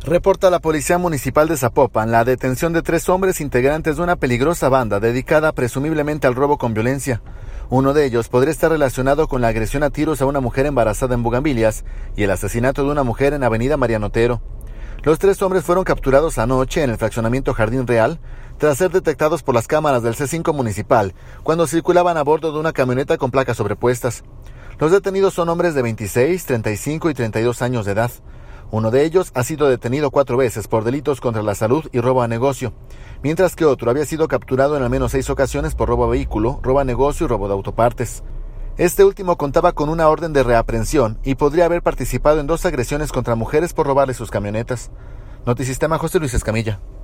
Reporta la Policía Municipal de Zapopan la detención de 3 hombres integrantes de una peligrosa banda dedicada presumiblemente al robo con violencia. Uno de ellos podría estar relacionado con la agresión a tiros a una mujer embarazada en Bugambilias y el asesinato de una mujer en Avenida Mariano Otero. Los 3 hombres fueron capturados anoche en el fraccionamiento Jardín Real tras ser detectados por las cámaras del C5 municipal cuando circulaban a bordo de una camioneta con placas sobrepuestas. Los detenidos son hombres de 26, 35 y 32 años de edad. Uno de ellos ha sido detenido 4 veces por delitos contra la salud y robo a negocio, mientras que otro había sido capturado en al menos 6 ocasiones por robo a vehículo, robo a negocio y robo de autopartes. Este último contaba con una orden de reaprehensión y podría haber participado en 2 agresiones contra mujeres por robarle sus camionetas. Notisistema, José Luis Escamilla.